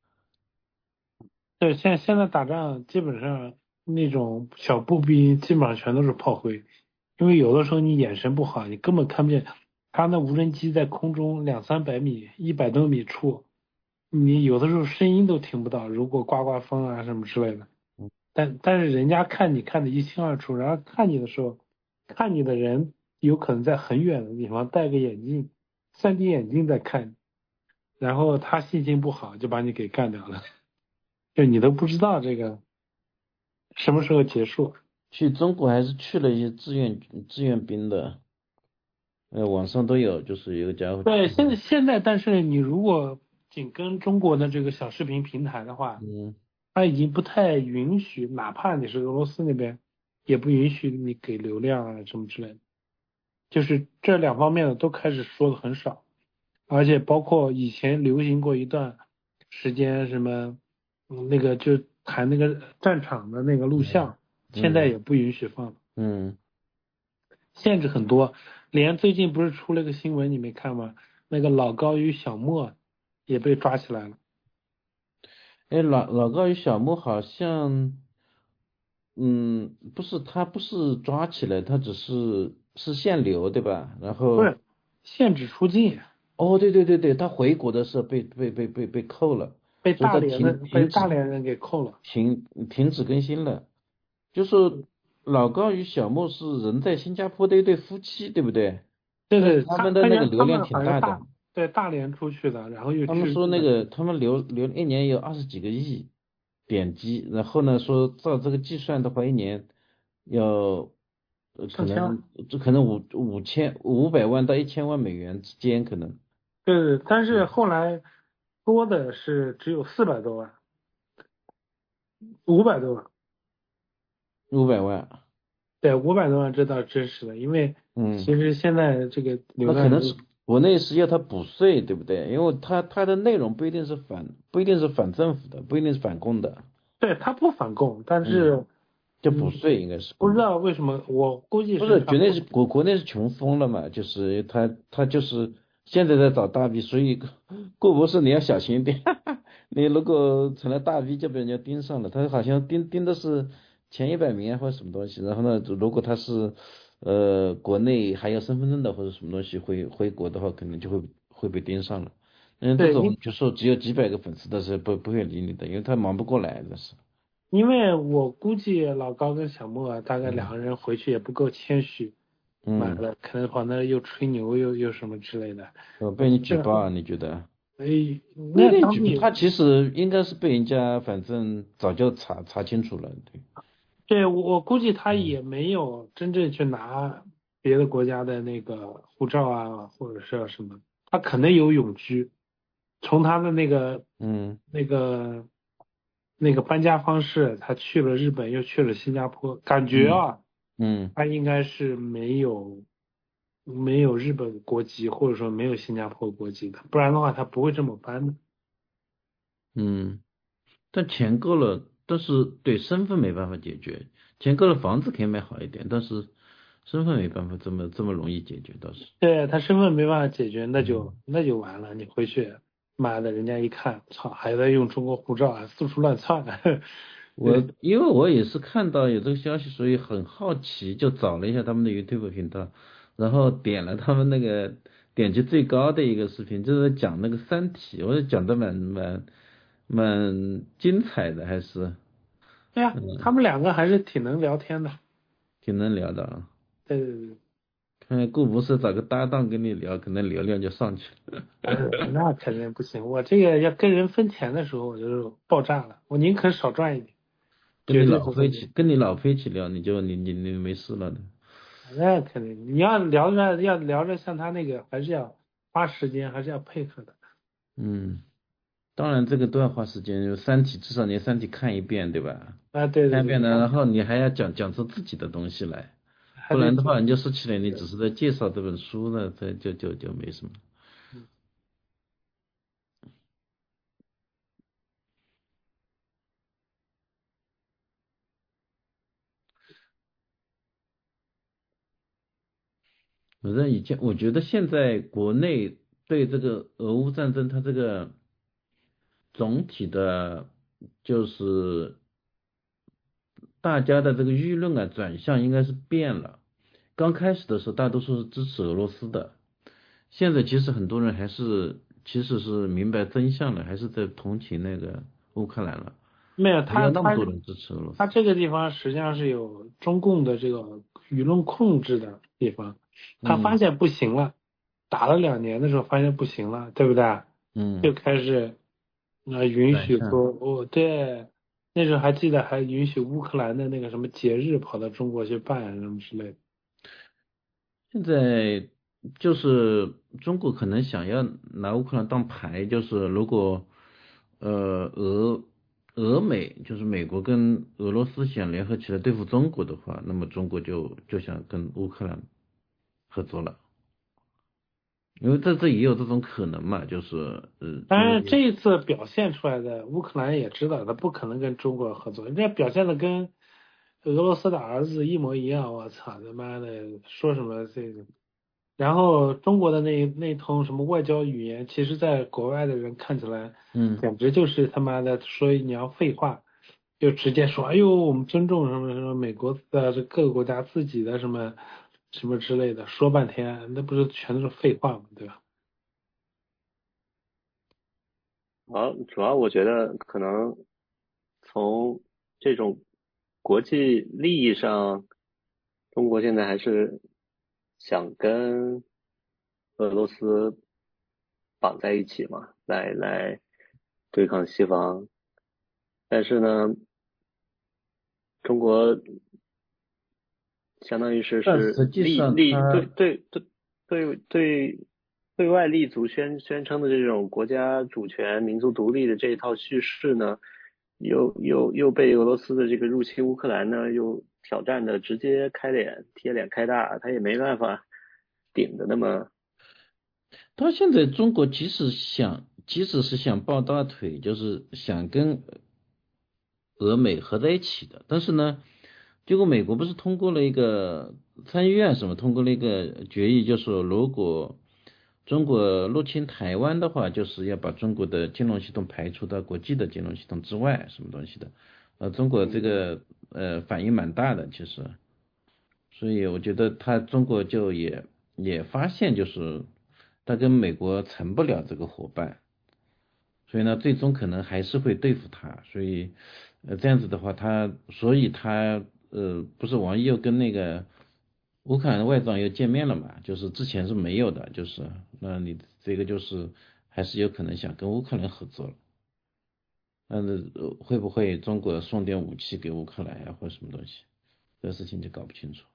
对，现现在打仗基本上那种小步兵基本上全都是炮灰，因为有的时候你眼神不好，你根本看不见他那无人机在空中两三百米、一百多米处，你有的时候声音都听不到。如果刮刮风啊什么之类的，但但是人家看你看得一清二楚，然后看你的时候，看你的人有可能在很远的地方戴个眼镜，三 D 眼镜在看你，然后他心情不好就把你给干掉了。就你都不知道这个什么时候结束。 去中国还是去了一些志愿志愿兵的，呃，网上都有，就是有个家伙。 对，现在现在，但是你如果紧跟中国的这个小视频平台的话， 嗯， 他已经不太允许，哪怕你是俄罗斯那边，也不允许你给流量啊什么之类的，就是这两方面的都开始说的很少，而且包括以前流行过一段时间什么。嗯，那个就谈那个战场的那个录像，嗯、现在也不允许放。 嗯， 限制很多，连最近不是出了个新闻，你没看吗？那个老高与小莫也被抓起来了。 哎，老老高与小莫好像，嗯，不是他不是抓起来，他只是是限流对吧？然后不是限制出境。 哦，对对对对，他回国的时候被被被被被扣了。 被大连人被大连人给扣了， 停停止更新了。就是老高与小莫是人在新加坡的一对夫妻，对不对？ 对对， 他们的那个流量挺大的。 对，大连出去的，然后又他们说那个他们流流一年有二十几个亿点击，然后呢说照这个计算的话，一年要可能这可能五五千五百万到一千万美元之间可能。 对，但是后来。多的是只有四百多万，五百多万， 五百万， 对，五百多万这倒真实的，因为嗯， 其实现在这个流量，那可能是国内是要他补税，对不对？因为他他的内容不一定是反不一定是反政府的，不一定是反共的， 对他不反共，但是、 嗯、就补税应该是、 嗯、不知道为什么，我估计不是国内是国国内是穷疯了嘛，就是他他就是。现在在找大 V， 所以顾博士你要小心一点，你如果成了大 V 就被人家盯上了，他好像盯盯的是前一百名或者什么东西，然后呢，如果他是呃国内还有身份证的或者什么东西回回国的话，可能就会会被盯上了。嗯，这种就说只有几百个粉丝的是不不会理你的，因为他忙不过来这是。 因为我估计老高跟小莫大概两个人回去也不够谦虚。买了，可能跑那又吹牛又又什么之类的。 我被你举报啊？你觉得？ 哎，那举他其实应该是被人家反正早就查查清楚了，对。 对，我我估计他也没有真正去拿别的国家的那个护照啊，或者是什么，他可能有永居。从他的那个嗯那个那个搬家方式，他去了日本，又去了新加坡，感觉啊。 嗯嗯， 他应该是没有没有日本国籍，或者说没有新加坡国籍的，不然的话他不会这么搬的。 嗯，但钱够了，但是对身份没办法解决，钱够了房子可以买好一点，但是身份没办法这么这么容易解决倒是。 对他身份没办法解决，那就、嗯、那就完了。你回去，妈的，人家一看，操，还在用中国护照啊，四处乱窜。 我因为我也是看到有这个消息，所以很好奇，就找了一下他们的 YouTube 频道，然后点了他们那个点击最高的一个视频，就是讲那个三体，我讲的蛮蛮蛮精彩的，还是。 对呀、啊嗯，他们两个还是挺能聊天的。 挺能聊的啊。 对对对。 看顾博士找个搭档跟你聊，可能流量就上去了。 那肯定不行，我这个要跟人分钱的时候，我就爆炸了，我宁可少赚一点。 跟你老婆一起，跟你老婆一起聊，你就你你你没事了的。 那肯定，你要聊着要聊着像他那个，还是要花时间，还是要配合的。 嗯，当然这个都要花时间，就三体至少你三体看一遍，对吧？ 啊，对对对。 看一遍呢，然后你还要讲讲出自己的东西来，不然的话你就说起来你只是在介绍这本书呢，这就就就没什么。反正以前我觉得现在国内对这个俄乌战争，它这个总体的，就是大家的这个舆论啊转向应该是变了。刚开始的时候大多数是支持俄罗斯的，现在其实很多人还是其实是明白真相了，还是在同情那个乌克兰了。 没有他那么多人支持俄罗斯， 他这个地方实际上是有中共的这个舆论控制的地方。他发现不行了、嗯，打了两年的时候发现不行了，对不对？ 嗯， 就开始呃允许说哦，对，那时候还记得还允许乌克兰的那个什么节日跑到中国去办什么之类的。 现在就是中国可能想要拿乌克兰当牌，就是如果呃俄俄美就是美国跟俄罗斯想联合起来对付中国的话，那么中国就就想跟乌克兰合作了，因为这这也有这种可能嘛，就是呃。 但是这一次表现出来的，乌克兰也知道他不可能跟中国合作，人家表现的跟俄罗斯的儿子一模一样，我操他妈的，说什么这个，然后中国的那那通什么外交语言，其实在国外的人看起来， 嗯， 简直就是他妈的说你要废话，就直接说，哎呦，我们尊重什么什么美国的这各个国家自己的什么。什么之类的，说半天，那不是全都是废话吗？对吧？ 好，主要我觉得可能从这种国际利益上，中国现在还是想跟俄罗斯绑在一起嘛，来来对抗西方。但是呢，中国相当于是是立立对对对对对对外立足宣宣称的这种国家主权、民族独立的这一套叙事呢，又又又被俄罗斯的这个入侵乌克兰呢，又挑战的直接开脸贴脸开大，他也没办法顶的那么。 他现在中国即使想，即使是想抱大腿，就是想跟俄美合在一起的，但是呢。结果美国不是通过了一个参议院什么通过了一个决议，就是说如果中国入侵台湾的话，就是要把中国的金融系统排除到国际的金融系统之外，什么东西的。呃，中国这个呃反应蛮大的，其实，所以我觉得他中国就也也发现，就是他跟美国成不了这个伙伴，所以呢，最终可能还是会对付他。所以呃这样子的话，他所以他。呃，不是王毅又跟那个乌克兰的外长又见面了嘛？就是之前是没有的，就是那你这个就是还是有可能想跟乌克兰合作了。但是、呃、会不会中国送点武器给乌克兰呀，或者什么东西？这个事情就搞不清楚。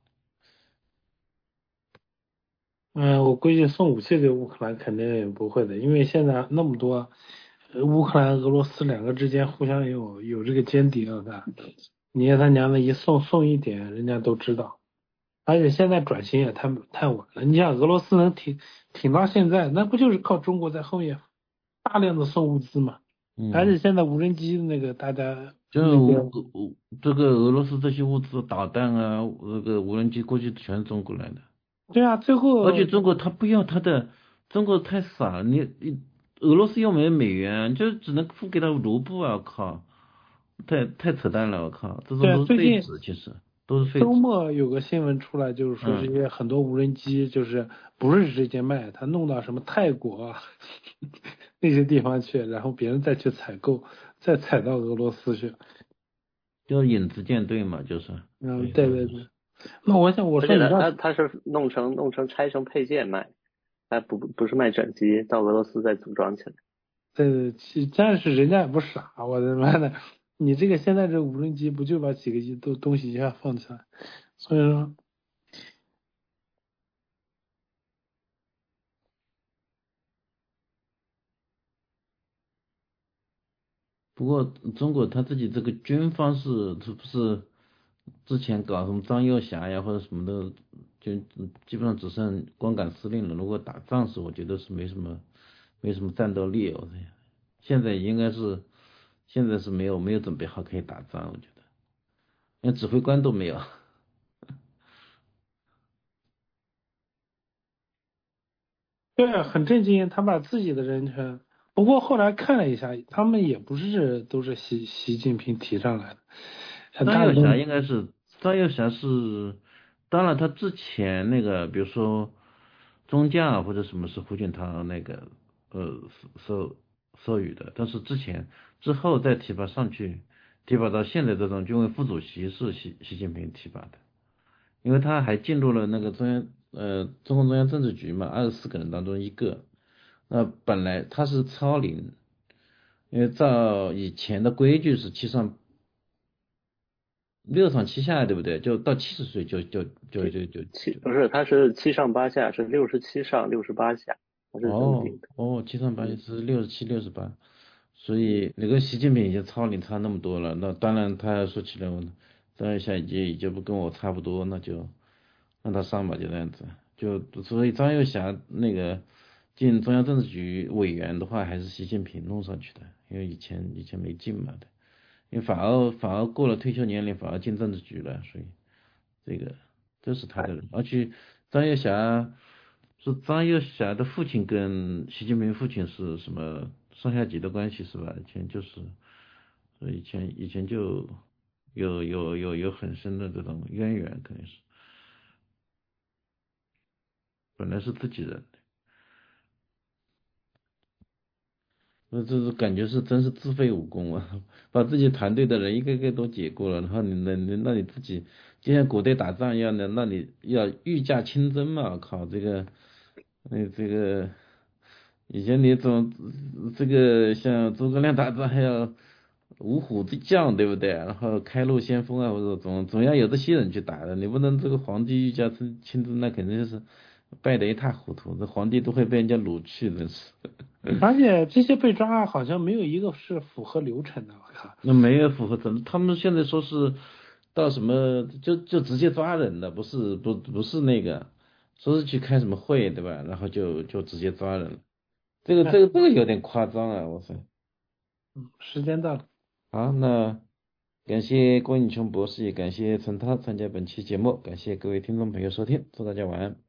嗯，我估计送武器给乌克兰肯定也不会的，因为现在那么多乌克兰、俄罗斯两个之间互相有有这个间谍的。你看他娘的一送送一点，人家都知道，而且现在转型也太太晚了。你想俄罗斯能挺挺到现在，那不就是靠中国在后面大量的送物资嘛？ 嗯。 而且现在无人机那个大家就是俄这个俄罗斯这些物资导弹啊，那个无人机过去全是中国来的。 对啊，最后而且中国他不要他的，中国太傻了，你你俄罗斯又没美元，就只能付给他卢布啊！我靠，太太扯淡了！我靠，这种都是废纸，其实都是废纸。 周末有个新闻出来，就是说这些很多无人机就是不是直接卖，他弄到什么泰国啊那些地方去，然后别人再去采购，再采到俄罗斯去。 就是影子舰队嘛，就是。 嗯，对对对。那我想我说你他他是弄成弄成拆成配件卖，他不不是卖整机，到俄罗斯再组装起来。 对对，其但是人家也不傻，我的妈的，你这个现在这无人机不就把几个亿都东西一下放起来，所以说。 不过中国他自己这个军方是是不是之前搞什么张幼霞呀或者什么的，就基本上只剩光杆司令了。如果打仗时，我觉得是没什么没什么战斗力哦。现在应该是现在是没有没有准备好可以打仗，我觉得连指挥官都没有。 对，很震惊，他把自己的人权。不过后来看了一下，他们也不是都是习习近平提上来的。 张幼霞应该是张幼霞是，当然他之前那个，比如说中将或者什么是胡锦涛那个呃授授予的，但是之前之后再提拔上去，提拔到现在这种军委副主席是习习近平提拔的，因为他还进入了那个中央呃中共中央政治局嘛，二十四个人当中一个。那本来他是超龄，因为照以前的规矩是七上六上七下，对不对？就到七十岁就就就就就七不是，他是七上八下，是六十七上六十八下，他是这么定的。 哦哦，七上八下是六十七六十八，所以你跟习近平已经超龄差那么多了，那当然他要说起来，张幼霞已经已经不跟我差不多，那就让他上吧，就这样子。就所以张幼霞那个进中央政治局委员的话，还是习近平弄上去的，因为以前以前没进嘛的。因为反而反而过了退休年龄，反而进政治局了，所以这个这是他的人。而且张幼霞是张幼霞的父亲跟习近平父亲是什么上下级的关系是吧？以前就是，以前以前就有有有有很深的这种渊源，肯定是，本来是自己人。那这是感觉是真是自废武功啊！把自己团队的人一个个都解雇了，然后你那那那你自己就像古代打仗一样的，那你要御驾亲征嘛？靠，这个，那这个以前你总这个像诸葛亮打仗还要五虎之将，对不对？然后开路先锋啊，或者总总要有这些人去打的，你不能这个皇帝御驾亲亲征，那肯定是败得一塌糊涂，这皇帝都会被人家掳去，真是。 而且这些被抓好像没有一个是符合流程的，我靠。 那没有符合程，他们现在说是到什么就就直接抓人的，不是不不是那个，说是去开什么会对吧？然后就就直接抓人了，这个这个这个有点夸张啊！我操。 嗯，时间到了。 好，那感谢郭颖琼博士，也感谢陈涛参加本期节目，感谢各位听众朋友收听，祝大家晚安。